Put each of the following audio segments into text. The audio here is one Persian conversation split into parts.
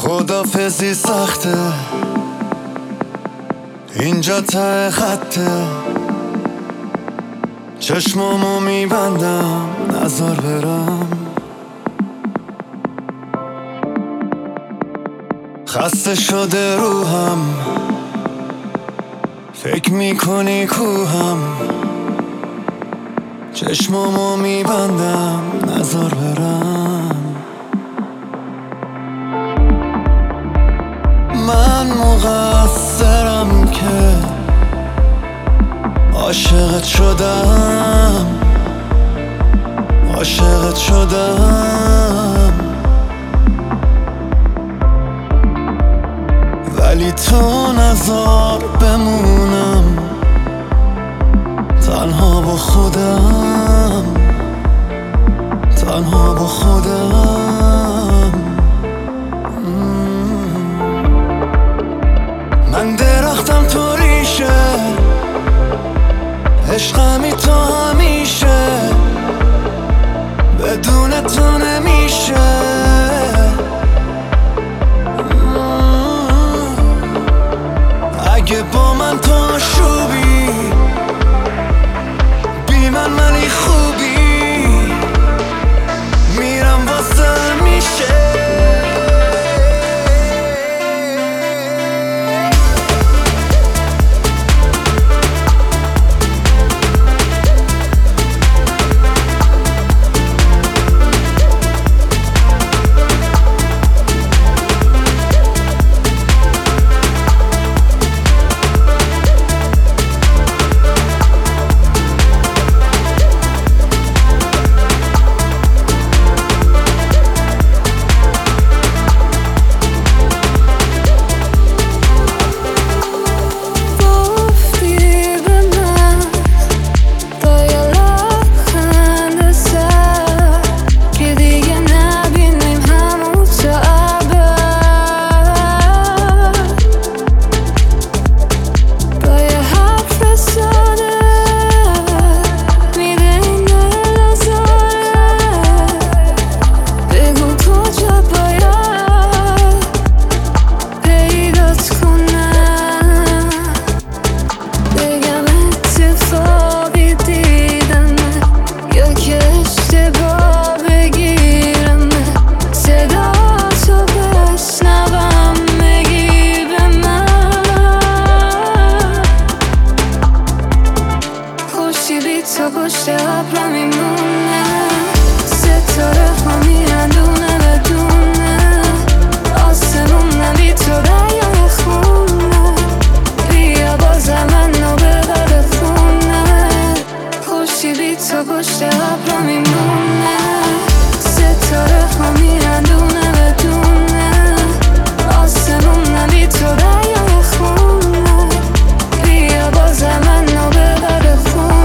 خدافزی سخته، اینجا ته خطه، چشمامو میبندم نزار برم. خسته شده روحم، فکر میکنی کوهم، چشمامو میبندم نزار برم. من مقصرم که عاشقت شدم، عاشقت شدم، ولی تو نذار بمونم تنها با خودم، تنها با خودم. من درختم تو ریشه، عشقمی تو همیشه، بدون تو نمیشه. اگه با من تو آشوبی، بی من منی خوبی، میرم واسه میشه. تو پشت ابرا میمونه، ستاره ها میرن دونه بدونه، آسمون بی تو دریا خونه، بیا بازم منو ببر خونه. خوشی بی تو پشت ابرا میمونه، ستاره ها میرن دونه بدونه، آسمون بی تو دریا خونه، بیا بازم منو ببر خونه.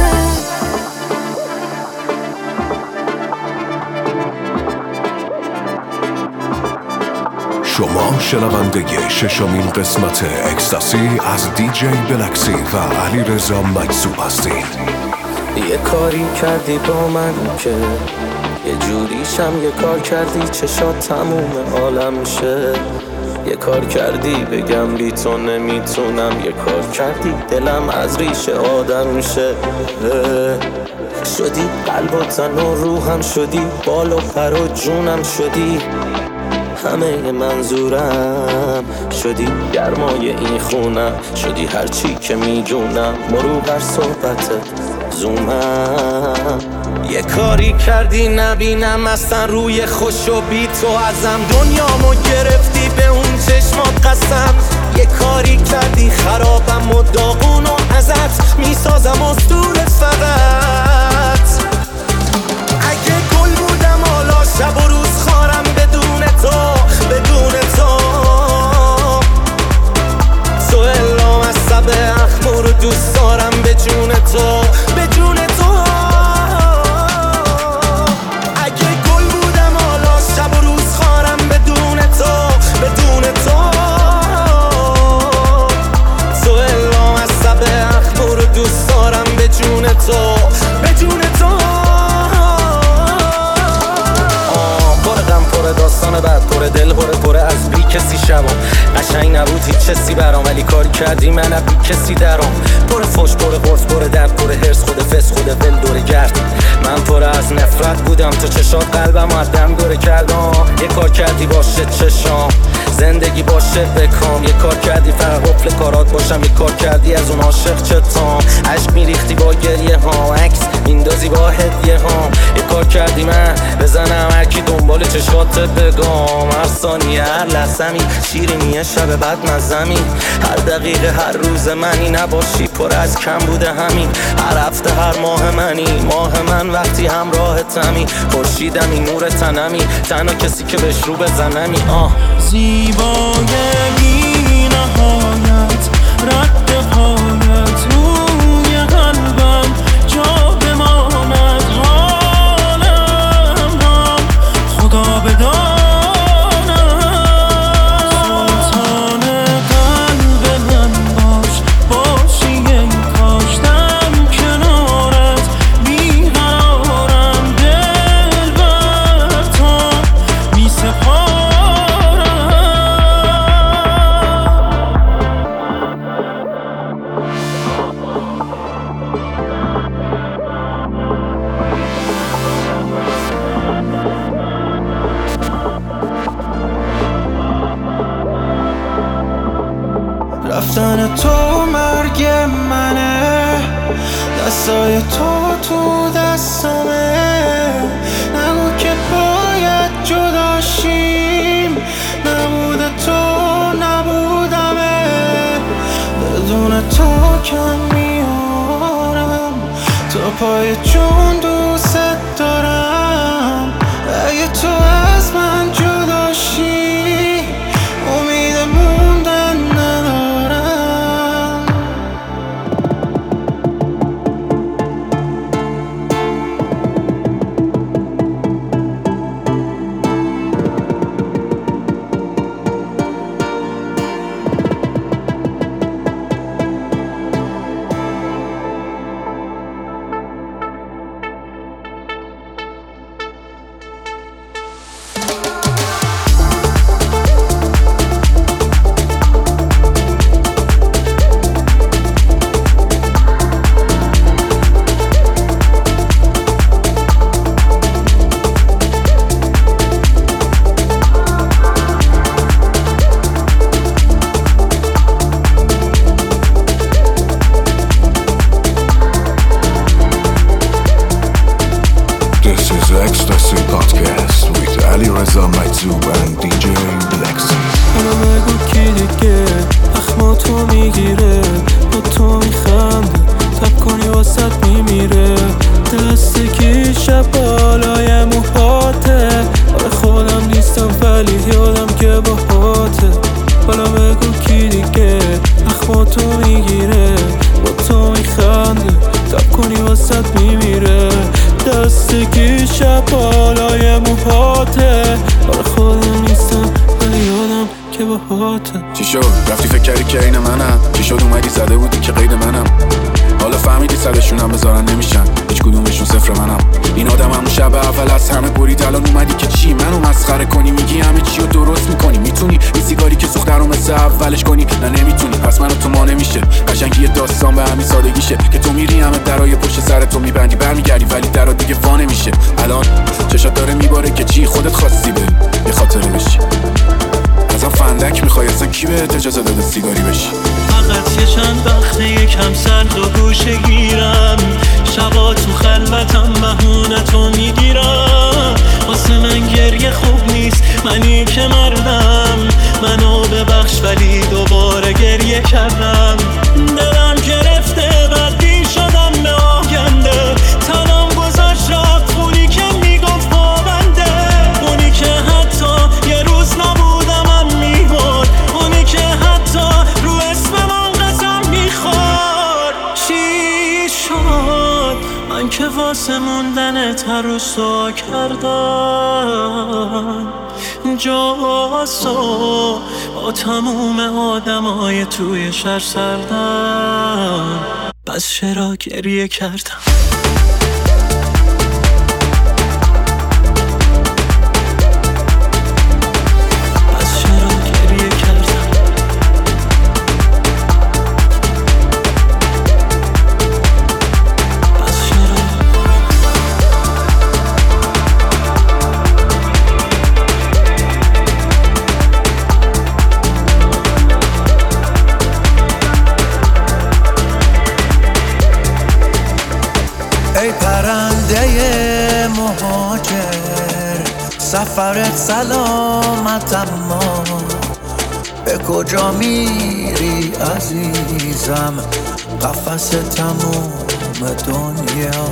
شما شنونده ششمین قسمت اکستاسی از دیجی بلکسی و علیرضا مجذوب هستید. یه کاری کردی با من که یه جوریشم، یه کار کردی چشات تموم عالم میشه، یه کار کردی بگم بی تو نمیتونم، یه کار کردی دلم از ریشه آدم میشه. شدی قلب و تن و روحم، شدی بال و پر و جونم، شدی همه منظورم، شدی گرمای این خونم، شدی هرچی که میدونم، مرو بر صحبتت زومم. یه کاری کردی نبینم اصلا روی خوش و بی تو ازم، دنیامو گرفتی به اون چشمات قسم. یه کاری کردی خرابم و داغون و ازت میسازم اسطوره فقط. اگه گل بودم حالا شب و روز خارم بدون تو، بدون تو تو الام از سب اخمور رو دوست دارم به جون تو، به جون تو. اگه گل بودم حالا شب و روز خارم بدون تو، بدون تو تو الام از سب اخمور رو دوست دارم به جون تو، به جون تو. پره از بی کسی شبم قشنگ نبود هیچ چیزی برام ولی کاری کردی من از بی کسی درام پره فوش پره قرص پره درد پره هرس خود فس خود ول دوره گرد من پره از نفرت بودم تو چشات قلبم از دم دوره کردم یه کار کردی باشه چشام زندگی باشه بکام یه کار کردی فقط قفل کارات باشم یه کار کردی از اون عاشق چتام عشق میریختی با گریه ها عکس میندازی با هدیه ها یه کار کردی من بزنم هرکی دنبال چشات بگام هر ثانیه هر لحظمی شیرینیه شب بعد مزمی هر دقیقه هر روز منی نباشی پر از کم بوده همین هر هفته هر ماه منی ماه من وقتی همراه تمی خورشیدمی نور تنمی تنها کسی که بهش رو بزنمی زیبای بی نهایت رد حالت روی قلبم جا بماند حالم را خدا بداند سلطان قلب من باشی ای کاشتم کنارت بیقرارم دل بر تا می سپارم رفتن تو مرگ منه دستای تو دستمه نگو که باید جدا شیم نبوده تو نبودمه بدون تو کم میارم تا پای جون دوست دارم اگه تو از من جدا شی امید موندن ندارم This is Ecstasy Podcast with Alireza Maizub and DJ Blacksy. حالا بگو کی دیگه اخماتو میگیره با تو میخنده تب کنی واسط میمیره دستگی شب بالای موهاته آره خودم نیستم ولی یادم که باهاته حالا بگو کی دیگه اخماتو میگیره با تو میخنده تب کنی واسط میمیره دستگی شب بالای موهاته آره خودم نیستم ولی یادم که باهاته چی شد؟ رفتی فکر کردی که این منم؟ چی شد اومدی زده بودی که قید منم؟ حالا فهمیدی صدشونم بذارن نمیشن هیچ کدومشون صفر منم این آدم همون شب اول از همه برید الان اومدی که چی منو مسخره کنی میگی همه چی رو درست میکنی میتونی این سیگاری که سوخته رو مثل اولش کنی نه نمیتونی پس منو تو ما نمیشه قشنگی داستان به همین سادگیشه که تو میری همه درای پشت سر تو میبندی برمیگردی ولی درا دیگه وا نمیشه الان چشات داره میباره که چی خودت خواستی بری یه خاطره بشی ازم فندک میخوای اصلا کی بهت اجازه داده سیگاری بشی فقط یه چند وقته یکم سرد و گوشه گیرم شبا تو خلوتم بهونه تو میگیرم واسه من گریه خوب نیست منی که مردم منو ببخش ولی دوباره گریه کردم دلم گرفته بدی شدم به آینده تنم گذاشت رفت اونی که میگفت پابنده اونی که حتی یه روز نبودمم میبرد اونی که حتی رو اسم من قسم میخورد چی شد من که واسه موندنت هر روز سوا کردم جاسو با تموم آدمای توی شهر سردم پس چرا گریه کردم سفرت سلامت اما به کجا میری عزیزم؟ قفس تموم دنیا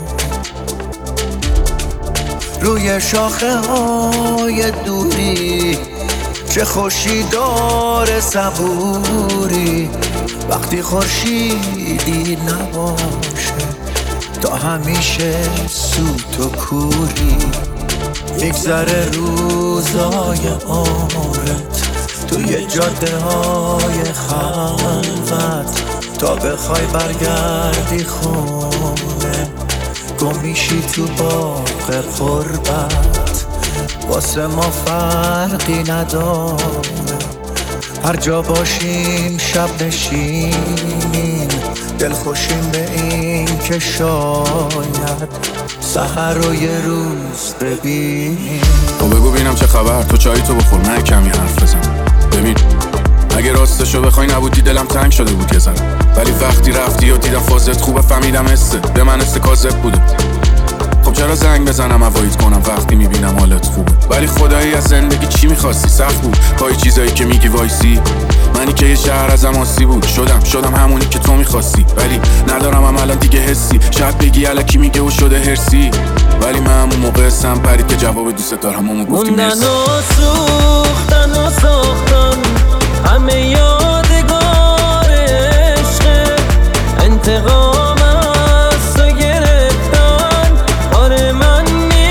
روی شاخه های دوری چه خوشی داره صبوری وقتی خورشیدی نباشه تا همیشه سوت و کوری میگذره روزای عمرت توی جاده های خلوت تا بخوای برگردی خونه گم میشی تو باغ غربت واسه ما فرقی نداره هر جا باشیم شب نشینیم دلخوشیم به این که شاید سحر رو یه روز ببینیم. تو بگو بینم چه خبر تو چایی تو بخور من کمی حرف بزن. ببین اگه راستشو بخوای نبودی دلم تنگ شده بود یه ذره ولی وقتی رفتی و دیدم فازت خوبه فهمیدم حسه به من حس کاذب بوده. خب چرا زنگ بزنم اوایت کنم وقتی میبینم حالت خوبه ولی خدایی از زندگی چی میخواستی؟ سخت بود پای چیزایی که میگی وایسی منی که یه شهر ازم آسی بود شدم همونی که تو میخواستی ولی ندارم الان دیگه حسی شاید بگی الکی میگه و شده هرسی ولی من همون موقع سم پرید که جواب دوست دارم همون گفتی مرسی. موندن و سوختن و ساختن همه یادگار عشق انتقام از تو گرفتن کار من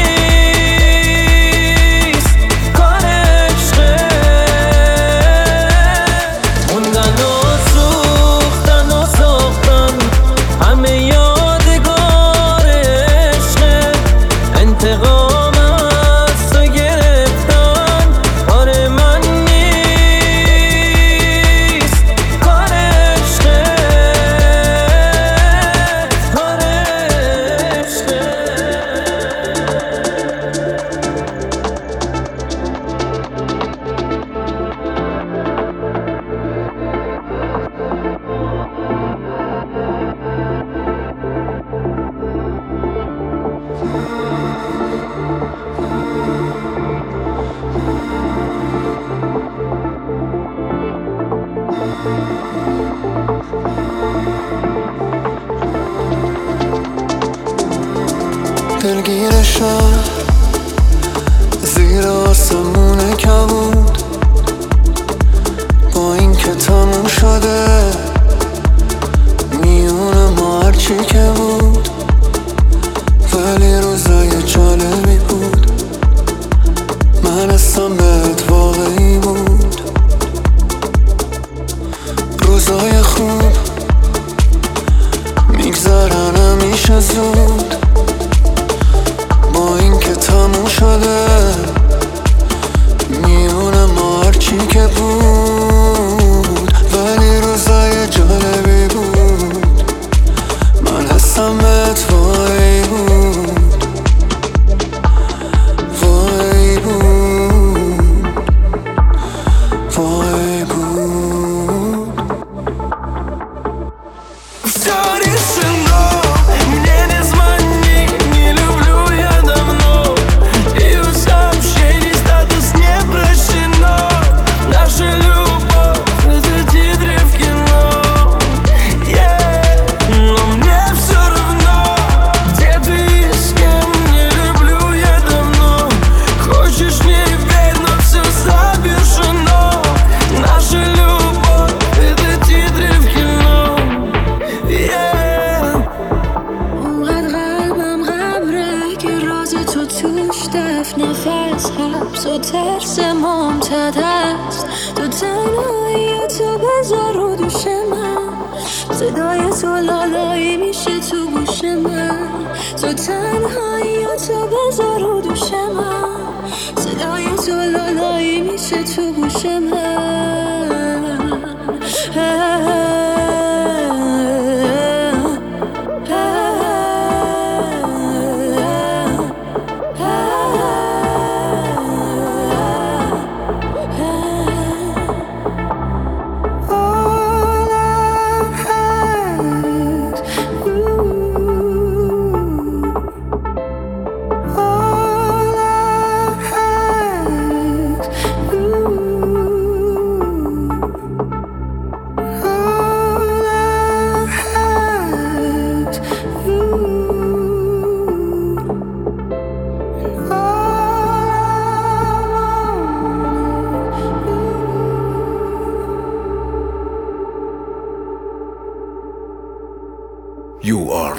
نیست کار عشقه. موندن و سوختن و ساختن همه یادگار عشق انتقام دلگیر شهر زیر آسمون کبود با این که تموم شده میونه ما هرچی که بود ولی روزای جالبی بود من حسم بهت واقعی بود روزای خوب میگذرن همیشه زود با این که تموم شده میونه ما هرچی که بود ولی روزای جالبی بود من حسم بهت وای بود وای بود وای بود نفس حبس و ترس ممتد است تو تنهایی تو بذار رو دوش من صدای تو لالایی میشه تو گوش من تو تنهایی تو بذار رو دوش من صدای تو لالایی میشه تو گوش من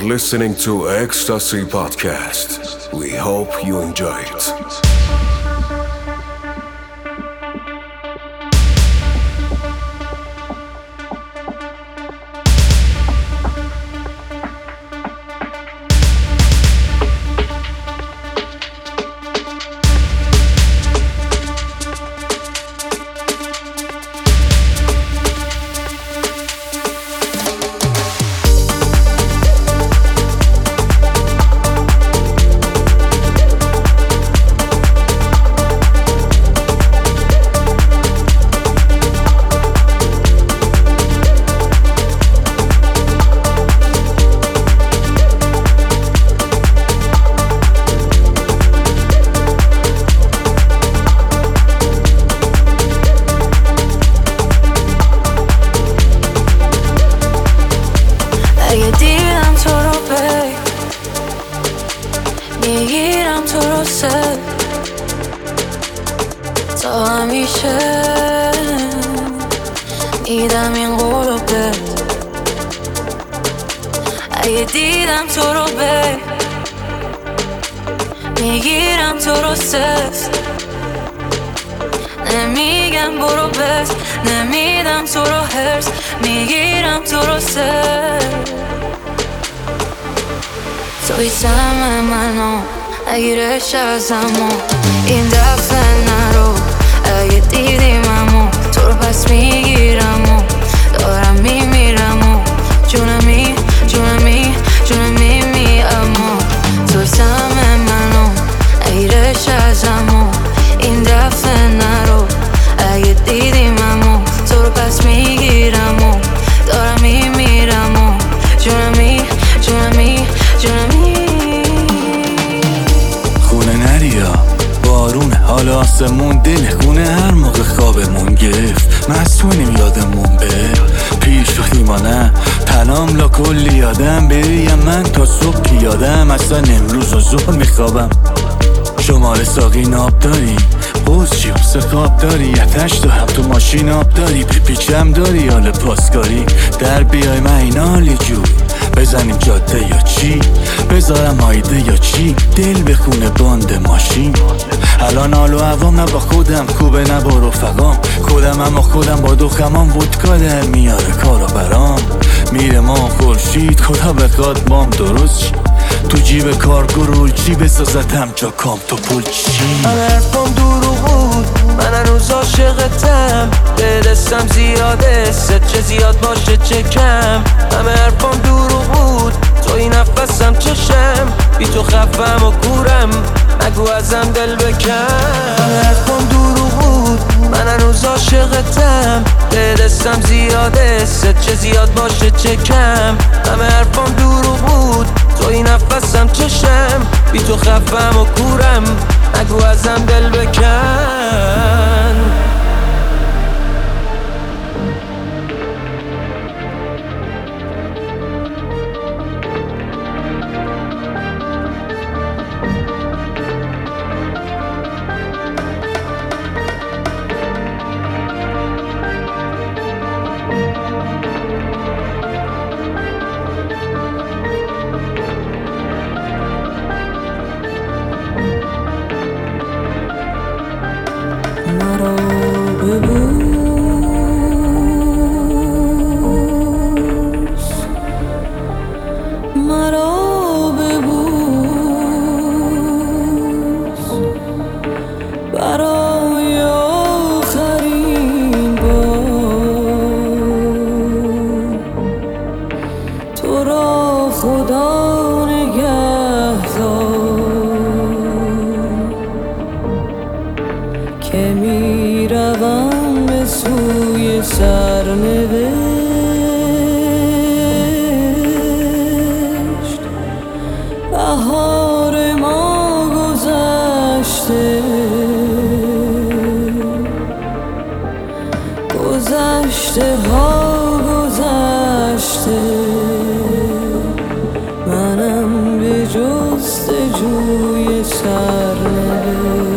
listening to Ecstasy Podcast. We hope you enjoy it. میگیرم تو رو سر تا همیشه میدم این قولو بهت اگه دیدم تو رو بی میگیرم تو رو سفت نمیگم برو بس نمیدم تو رو هرس میگیرم تو رو سفت توی سهم منو اگیرش ازمو این دفعه نرو اگه دیدیممو تو رو پس میگیرم و دارم میمیرم و جونمی جونمی جونمی اما توی سهم منو اگیرش ازمو این دفعه نرو اگه دیدیممو تو رو پس میگیرم و دارم میمیرم و جونمی جونمی جونمی خونه نریا بارونه حالا آسمون دل خونه هر موقع خوابمون گرفت مسئولیم یادمون بر پیر شدیم و نه تنام لا کلی یادم بریم من تا صبح پیادم اصلا امروز و ظهر میخوابم شماره ساقی ناب داری حوز چیم سقاب داری یتش دارم تو ماشین آب داری پیچم داری حال پاسکاری در بیای من این حالی جوی بزنیم جاده یا چی بذارم هایده یا چی دل بخونه باند ماشین الان حال و عوام نه با خودم کوبه نه با رفقام خودم اما خودم با دخمام ودکا در میاره کارا برام میره ما خورشید خدا بخواد مام درست چی تو جیب کارگو رول چی بسازتم جا کام تو پول چی من حرفم دروغ بود من هنوز عاشقتم به دستم زیاده چه زیاد باشه چه کم همه حرفم دروغ بود تو این نفسم چشم بی تو خفم و کورم نگو ازم دل بکن من حرفم دروغ بود من هنوز عاشقتم به دستم زیاده چه زیاد باشه چه کم همه حرفم دروغ بود تو این نفسم چشم بی تو خفم و کورم نگو ازم دل بکن مرا ببوس مرا ببوس برای آخرین بار تو را خدا نگهدار که میروم به سوی سرنوشت بهار ما گذشته گذشته ها گذشته منم به جستجوی سرنوشت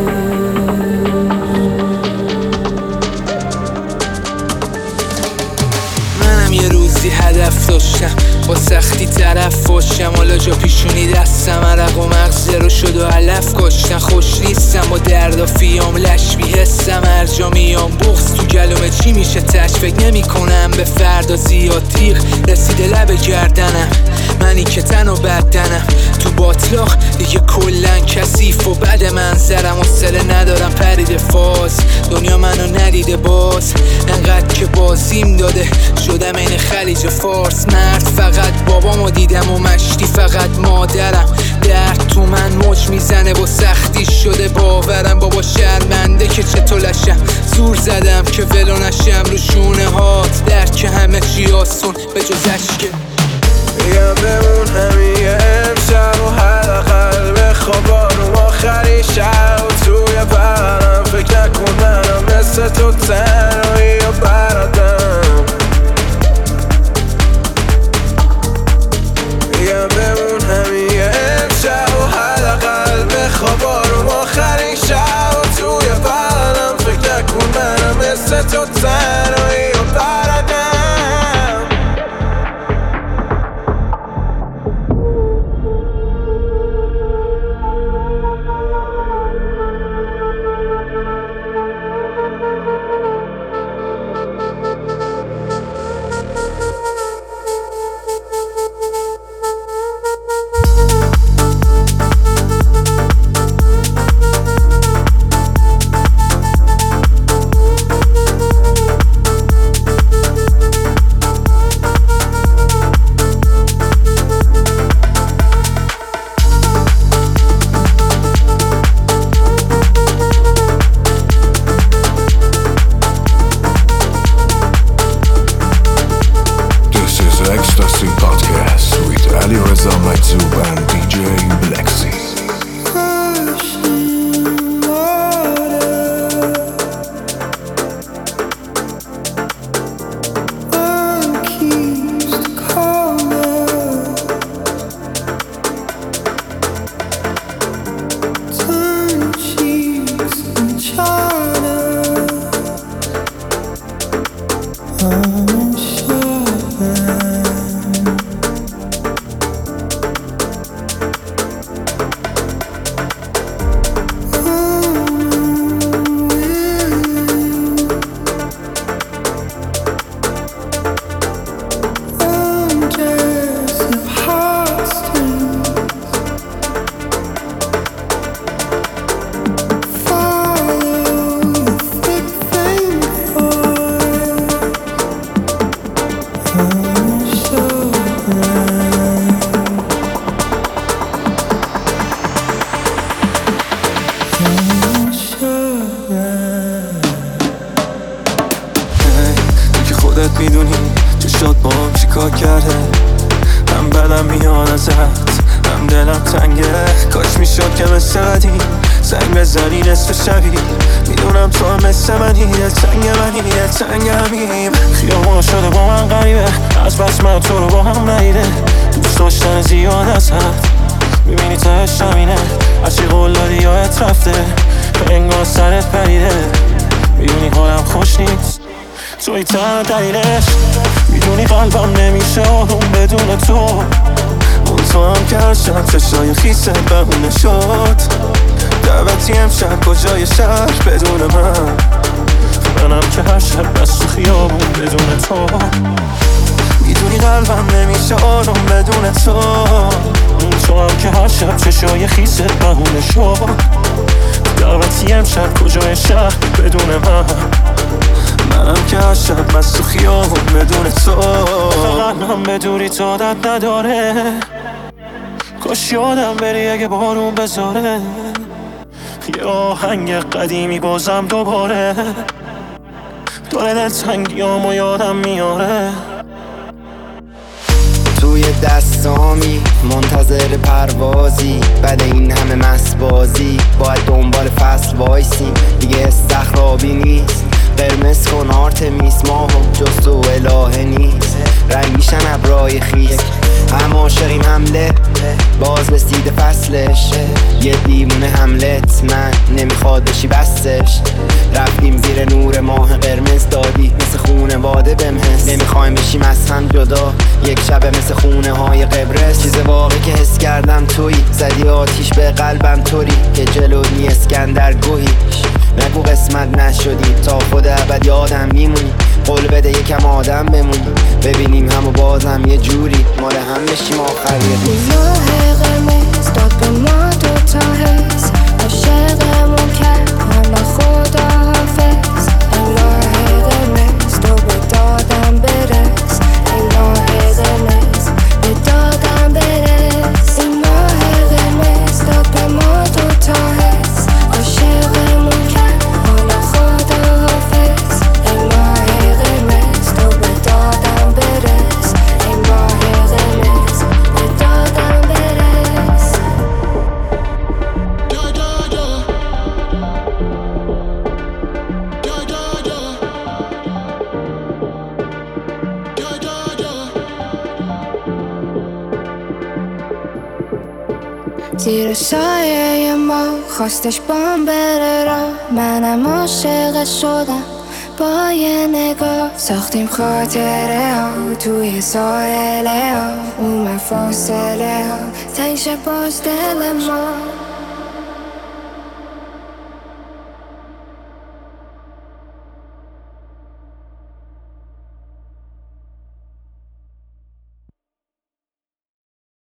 یه روزی هدف داشتم واسه وقتی طرف فاشم حالا جا پیشونی دستم عرق و مغزه رو شد و علف کاشتن خوش نیستم با درد و فیام لش بیحسم هر جا میام بغض تو گلومه چی میشه تش فکر نمی کنم به فردا زیاد تیغ رسیده لب گردنم منی که تن و بدنم تو باطلاق دیگه کلن کثیف و بد منظرم حوصله ندارم پرید فاز دنیا منو ندیده باز انقدر که بازیم داده شدم این خلیج فارس مرد فقط بابامو دیدم و مشتی فقط مادرم درد تو من موج میزنه و سختی شده باورم بابا شرمنده که چطور لشم زور زدم که ولو نشم رو شونه هات درد که همه چی آسون به جز عشقه میگم بمون همین امشب و حداقل بخواب آروم آخری شب توی برم فکر نکن منم مثل تو تنهایی و برادم میگم بمون همین امشب و حداقل بخواب آروم آخری شب توی برم فکر نکن منم مثل تو تنهایی و برادم Ecstasy Podcast with Ali Reza Maitzoub and DJ Blacksy. خودت میدونی چشات با هم چیکار کرده هم بدم میاد ازت هم دلم تنگه کاش میشد که مثل قدیم زنگ بزنی نصف شبی میدونم تو هم مثل منی تنگ منی تنگ همیم خیابون شده با من غریبه از بس من تو رو با هم ندیده دوست داشتن زیاد ازت میبینی تهش همینه از چی قول دادی یادت رفته انگار سرت پریده میدونی حالم خوش نیست توی تنها دلیلش میدونی قلبم نمیشه آروم بدون تو اون تو هم که هر شب چشای خیسه بهونه شد دعوتی امشب کجای شهر بدون منم که هر شب بس تو خیابون بدون تو میدونی قلبم نمیشه آروم بدون تو اون تو هم که هر شب چشای خیسه بهونه شد دعوتی امشب کجای شهر بدون منم که هر شب بس تو خیابون بدون تو قلبم بدونی تو عادت نداره کاش یادم بری اگه بارون بذاره یه آهنگ قدیمی بازم دوباره داره دلتنگیامو یادم میاره توی دستامی منتظر پروازی بعد این همه مسبازی باید دنبال فصل وایسیم دیگه استخرابی نیست قرمز کن آرتمیس ما هم جز تو الهه نیست رنگ میشن ابرای خیز هم عاشقیم حمله باز رسیده فصلش یه دیوونه حملت من نمیخواد شاد بشی بستش. رفتیم زیر نور ماه قرمز دادی مثل خونه واده بهم حس. نمیخوایم بشیم از هم جدا یک شبه مثل خونه های قبرس. چیز واقعی که حس کردم تویی، زدی آتیش به قلبم طوری که جلونی اسکندر گوهی. نگو قسمت نشدی تا خود ابد یادم میمونی. قول بده یکم آدم بمونی ببینیم همو بازم یه جوری مال هم بشیم آخری روز. ماه قرمز داد به ما دوتا حس، عاشقمون کرد حالا خدا حافظ. ای ماه قرمز تو به دادم برس، ای ماه قرمز به دادم برس. ای ماه قرمز داد به ما دوتا حس، عاشقمون کرد حالا خدا حافظ. ای ماه قرمز تو به دادم برس، ای ماه قرمز به دادم برس. زیر سایه ما خواستش بام بره را، منم عاشق شدم با یه نگاه. ساختیم خاطره ها توی ساحله ها، اومد فاصله ها تنگ شه باز دل ما.